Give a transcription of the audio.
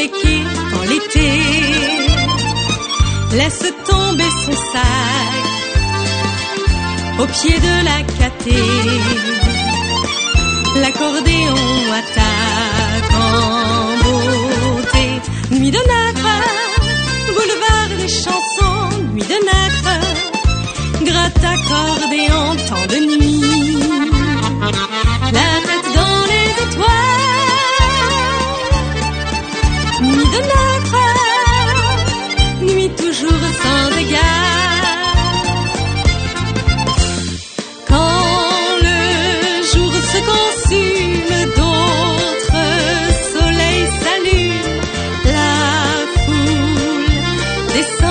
quais quand l'été laisse tomber son sac au pied de la catée. L'accordéon attaque en beauté. Nuit de nacre, boulevard des chansons, nuit de nacre, gratte accordéon, tant de nuit, la tête dans les étoiles. Nuit de nacre, nuit toujours sans dégâts. Quand le jour se consume, d'autres soleils s'allument, la foule descend